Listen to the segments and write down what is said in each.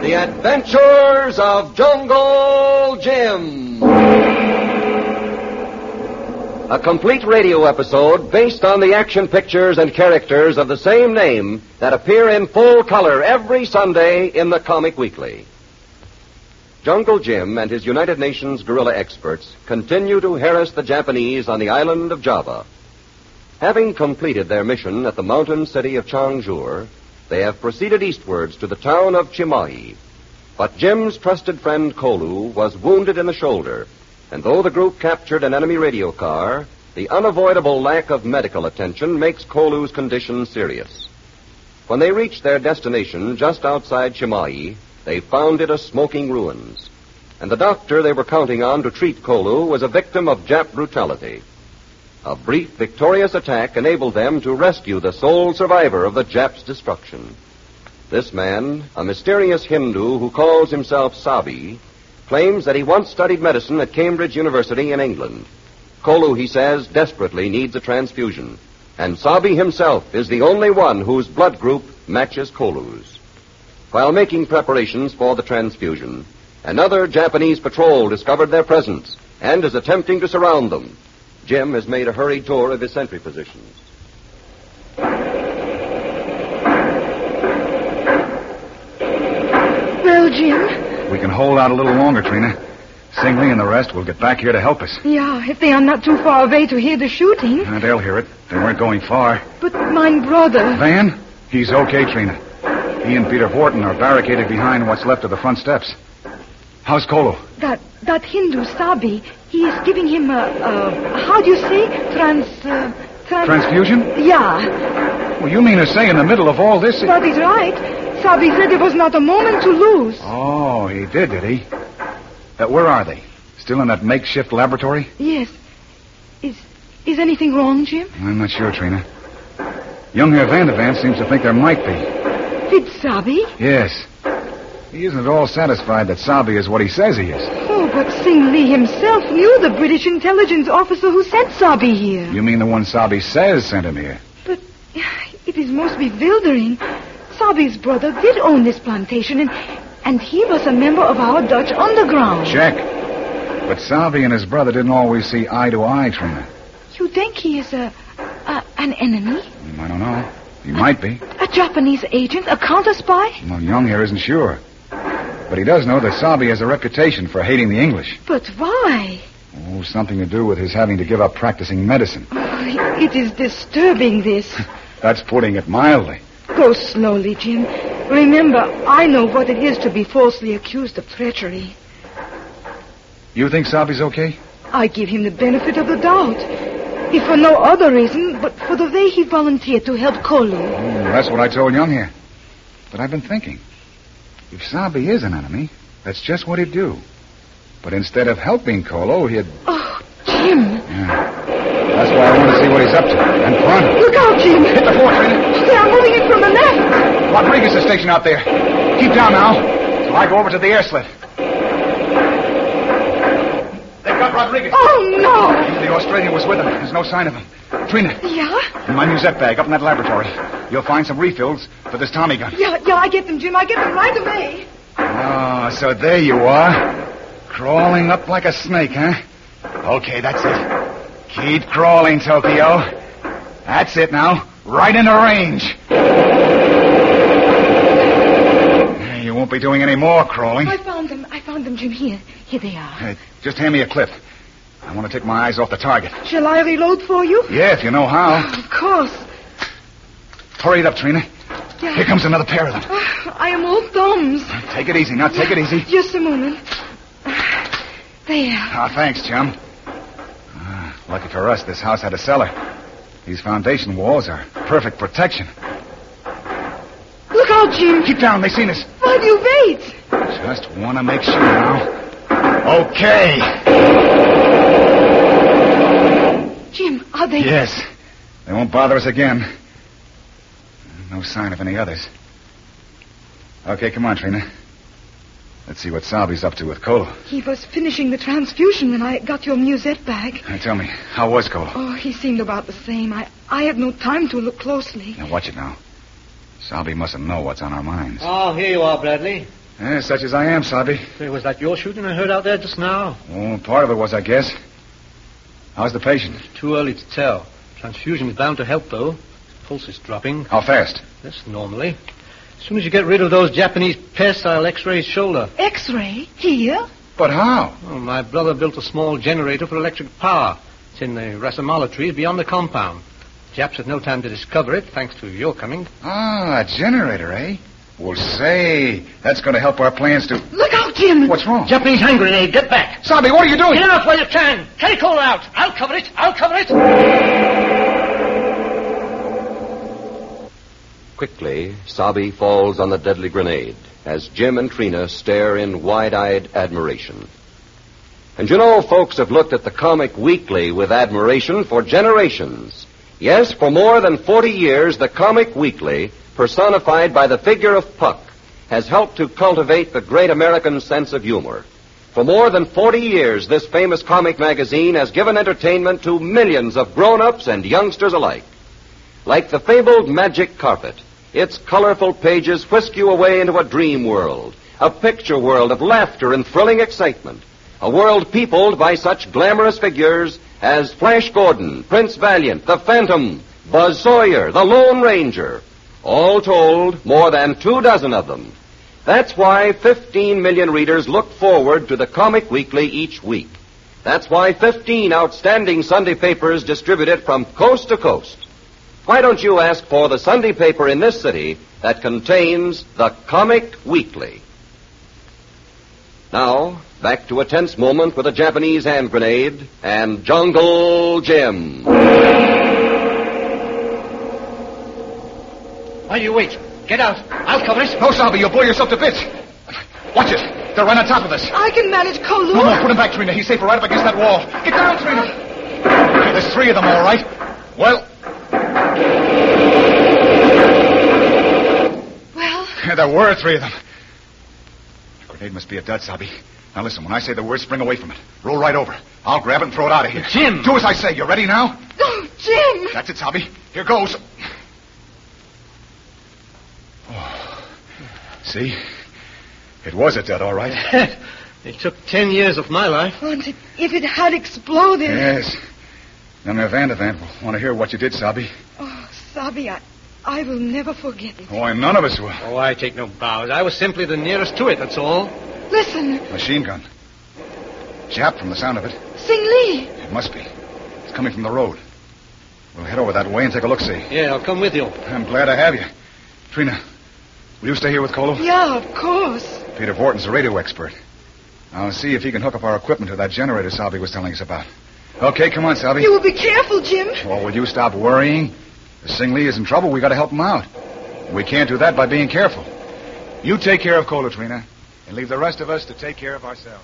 The Adventures of Jungle Jim. A complete radio episode based on the action pictures and characters of the same name that appear in full color every Sunday in the Comic Weekly. Jungle Jim and his United Nations guerrilla experts continue to harass the Japanese on the island of Java. Having completed their mission at the mountain city of Changzhou, they have proceeded eastwards to the town of Chimai. But Jim's trusted friend Kolu was wounded in the shoulder, and though the group captured an enemy radio car, the unavoidable lack of medical attention makes Kolu's condition serious. When they reached their destination just outside Chimai, they found it a smoking ruins, and the doctor they were counting on to treat Kolu was a victim of Jap brutality. A brief, victorious attack enabled them to rescue the sole survivor of the Japs' destruction. This man, a mysterious Hindu who calls himself Sabi, claims that he once studied medicine at Cambridge University in England. Kolu, he says, desperately needs a transfusion, and Sabi himself is the only one whose blood group matches Kolu's. While making preparations for the transfusion, another Japanese patrol discovered their presence and is attempting to surround them. Jim has made a hurried tour of his sentry positions. Well, Jim? We can hold out a little longer, Trina. Singley and the rest will get back here to help us. Yeah, if they are not too far away to hear the shooting. They'll hear it. They weren't going far. But my brother... Van? He's okay, Trina. He and Peter Vorton are barricaded behind what's left of the front steps. How's Kolu? That Hindu Sabi, he is giving him how do you say? Transfusion? Yeah. Well, you mean to say in the middle of all this... That is right. Sabi said there was not a moment to lose. Oh, he did he? Where are they? Still in that makeshift laboratory? Yes. Is anything wrong, Jim? I'm not sure, Trina. Young Herr Vandervan seems to think there might be. Did Sabi? Yes. He isn't at all satisfied that Sabi is what he says he is. Oh, but Sing Lee himself knew the British intelligence officer who sent Sabi here. You mean the one Sabi says sent him here? But it is most bewildering. Sabi's brother did own this plantation, and he was a member of our Dutch underground. Check. But Sabi and his brother didn't always see eye to eye, Trina. You think he is an enemy? I don't know. He might be. A Japanese agent? A counter-spy? Well, Young here isn't sure. But he does know that Sabi has a reputation for hating the English. But why? Oh, something to do with his having to give up practicing medicine. Oh, it is disturbing, this. That's putting it mildly. Go slowly, Jim. Remember, I know what it is to be falsely accused of treachery. You think Sabi's okay? I give him the benefit of the doubt. If for no other reason, but for the way he volunteered to help Kolu. Oh, that's what I told Young here. But I've been thinking. If Sabi is an enemy, that's just what he'd do. But instead of helping Kolu, he'd... Oh, Jim. Yeah. That's why I want to see what he's up to. And pronto. Look out, Jim. Hit the fort, Trina. They are moving in from the left. Rodriguez is stationed out there. Keep down now. So I go over to the air slit. They've got Rodriguez. Oh, no. The Australian was with him. There's no sign of him. Trina. Yeah? In my musette bag up in that laboratory. You'll find some refills for this Tommy gun. Yeah, I get them, Jim. I get them right away. Oh, so there you are. Crawling up like a snake, huh? Okay, that's it. Keep crawling, Tokyo. That's it now. Right into range. You won't be doing any more crawling. I found them, Jim. Here they are. Just hand me a clip. I want to take my eyes off the target. Shall I reload for you? Yeah, if you know how. Of course. Hurry it up, Trina. Yeah. Here comes another pair of them. I am all thumbs. Take it easy. Now, take it easy. Just a moment. There. Ah, thanks, chum. Lucky for us, this house had a cellar. These foundation walls are perfect protection. Look out, Jim. Keep down. They've seen us. Why do you wait? Just want to make sure now. Okay. Jim, are they... Yes. They won't bother us again. No sign of any others. Okay, come on, Trina. Let's see what Sabi's up to with Kolu. He was finishing the transfusion when I got your musette bag. Tell me, how was Kolu? Oh, he seemed about the same. I had no time to look closely. Now, watch it now. Sabi mustn't know what's on our minds. Oh, here you are, Bradley. Such as I am, Sabi. Say, was that your shooting I heard out there just now? Oh, part of it was, I guess. How's the patient? It's too early to tell. Transfusion is bound to help, though. His pulse is dropping. How fast? Yes, normally. As soon as you get rid of those Japanese pests, I'll x-ray his shoulder. X-ray? Here? But how? Oh, my brother built a small generator for electric power. It's in the rasamala trees beyond the compound. Japs had no time to discover it, thanks to your coming. Ah, a generator, eh? Well, say, that's going to help our plans to... Look out, Jim! What's wrong? Japanese hand grenade, get back! Sabi, what are you doing? Get out while you can! Take Cola out! I'll cover it! Quickly, Sabi falls on the deadly grenade as Jim and Trina stare in wide-eyed admiration. And you know, folks have looked at the Comic Weekly with admiration for generations. Yes, for more than 40 years, the Comic Weekly, personified by the figure of Puck, has helped to cultivate the great American sense of humor. For more than 40 years, this famous comic magazine has given entertainment to millions of grown-ups and youngsters alike. Like the fabled magic carpet, its colorful pages whisk you away into a dream world, a picture world of laughter and thrilling excitement, a world peopled by such glamorous figures as Flash Gordon, Prince Valiant, the Phantom, Buzz Sawyer, the Lone Ranger. All told, more than 24 of them. That's why 15 million readers look forward to the Comic Weekly each week. That's why 15 outstanding Sunday papers distribute it from coast to coast. Why don't you ask for the Sunday paper in this city that contains the Comic Weekly? Now, back to a tense moment with a Japanese hand grenade and Jungle Jim. While you wait, get out. I'll cover it. No, Sabi, you'll blow yourself to bits. Watch it. They're right on top of us. I can manage Kolu. No, put him back, Trina. He's safer right up against that wall. Get down, Trina. Okay, there's 3 of them, all right. Well, there were 3 of them. The grenade must be a dud, Sabi. Now listen, when I say the word, spring away from it. Roll right over. I'll grab it and throw it out of here. Jim! Do as I say. You ready now? Oh, Jim! That's it, Sabi. Here goes. Oh. See? It was a dud, all right. It took 10 years of my life. And if it had exploded... Yes. Now, Vandervant will want to hear what you did, Sabi. Oh, Sabi, I will never forget it. Oh, and none of us will. Oh, I take no bows. I was simply the nearest to it, that's all. Listen. Machine gun. Jap from the sound of it. Sing Lee. It must be. It's coming from the road. We'll head over that way and take a look-see. Yeah, I'll come with you. I'm glad to have you. Trina, will you stay here with Kolo? Yeah, of course. Peter Vorton's a radio expert. I'll see if he can hook up our equipment to that generator Sabi was telling us about. Okay, come on, Sabi. You will be careful, Jim. Oh, will you stop worrying? If Sing Lee is in trouble, we got to help him out. We can't do that by being careful. You take care of Kolo, Trina, and leave the rest of us to take care of ourselves.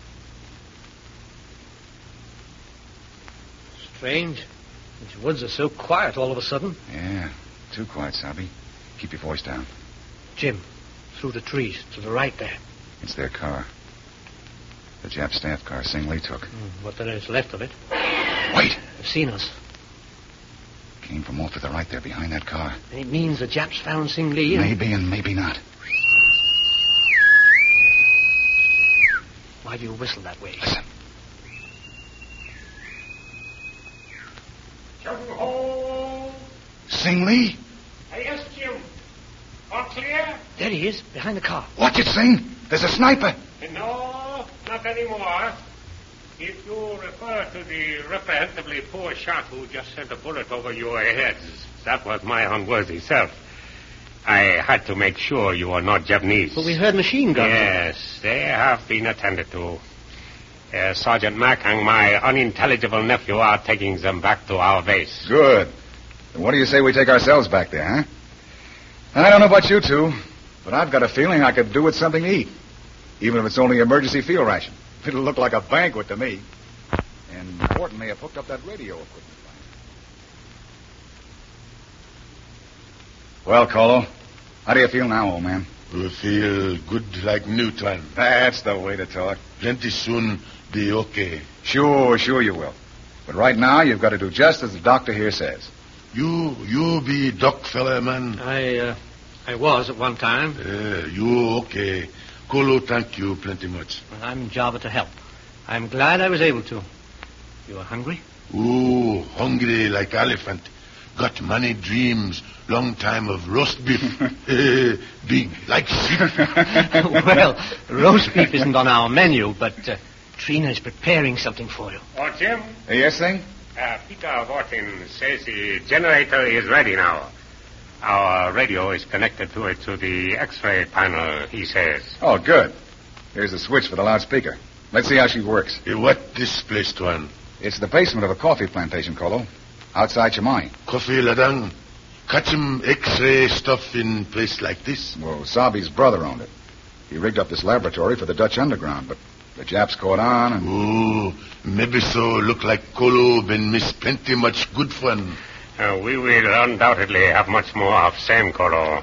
Strange. These woods are so quiet all of a sudden. Yeah, too quiet, Sabi. Keep your voice down. Jim, through the trees, to the right there. It's their car. The Jap staff car Sing Lee took. What there is left of it. Wait! They've seen us. Came from off to the right there behind that car. And it means the Japs found Sing Lee. Maybe and maybe not. Why do you whistle that way? Listen. Ho! Sing Lee? Yes, Jim. All clear? There he is, behind the car. Watch it, Sing. There's a sniper. No, not anymore. If you refer to the reprehensibly poor shot who just sent a bullet over your heads, that was my unworthy self. I had to make sure you were not Japanese. But we heard machine guns. Yes, they have been attended to. Sergeant Mack and my unintelligible nephew are taking them back to our base. Good. Then what do you say we take ourselves back there, huh? I don't know about you two, but I've got a feeling I could do with something to eat. Even if it's only emergency field ration. It'll look like a banquet to me. And Horton may have hooked up that radio equipment. Well, Colo, how do you feel now, old man? I feel good like new time. That's the way to talk. Plenty soon be okay. Sure you will. But right now, you've got to do just as the doctor here says. You be doc fella, man. I was at one time. You okay. Kolo thank you plenty much. Well, I'm Java to help. I'm glad I was able to. You are hungry? Ooh, hungry like elephant. Got many dreams. Long time of roast beef. Big like sheep. Well, roast beef isn't on our menu, but Trina is preparing something for you. Oh, Jim, Yes, thing? Peter Vortin says the generator is ready now. Our radio is connected to it to the X-ray panel, he says. Oh, good. Here's the switch for the loudspeaker. Let's see how she works. What this place, Tuan? It's the basement of a coffee plantation, Colo. Outside Chemai. Coffee ladang. Catch him X-ray stuff in place like this. Well, Sabi's brother owned it. He rigged up this laboratory for the Dutch underground, but the Japs caught on and... Ooh, maybe so look like Kolo been miss plenty much good fun. We will undoubtedly have much more of same Kolo.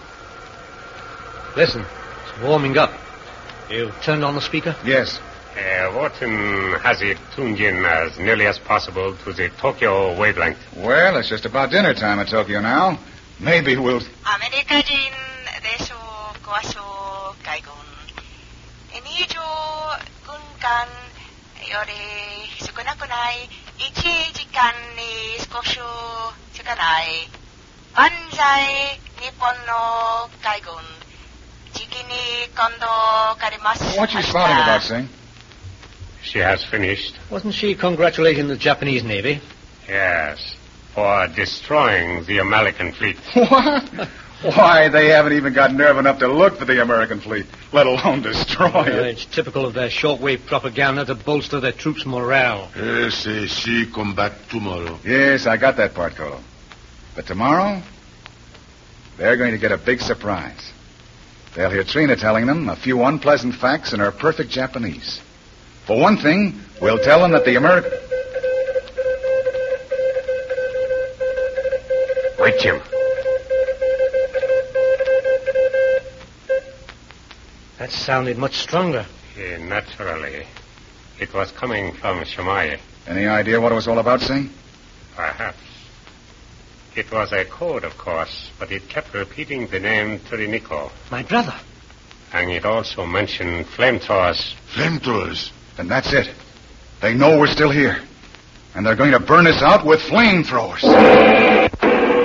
Listen, it's warming up. You turned on the speaker? Yes. Vortin has it tuned in as nearly as possible to the Tokyo wavelength. Well, it's just about dinner time in Tokyo now. Maybe we'll... アメリカ人でしょう、ごわしょう、海軍。二条軍艦より少なくない1時間に少ししかない。万歳、日本の海軍。じきに今度借ります。 What you spouting about, Sing? She has finished. Wasn't she congratulating the Japanese Navy? Yes, for destroying the American fleet. What? Why, they haven't even got nerve enough to look for the American fleet, let alone destroy it. It's typical of their shortwave propaganda to bolster their troops' morale. Yes, she come back tomorrow. Yes, I got that part, Colo. But tomorrow, they're going to get a big surprise. They'll hear Trina telling them a few unpleasant facts in her perfect Japanese. For one thing, we'll tell them that the American... Wait, Jim. That sounded much stronger. Naturally. It was coming from Shemai. Any idea what it was all about, Sing? Perhaps. It was a code, of course, but it kept repeating the name Turiniko. My brother. And it also mentioned flamethrowers. Flamethrowers. Then that's it. They know we're still here. And they're going to burn us out with flamethrowers.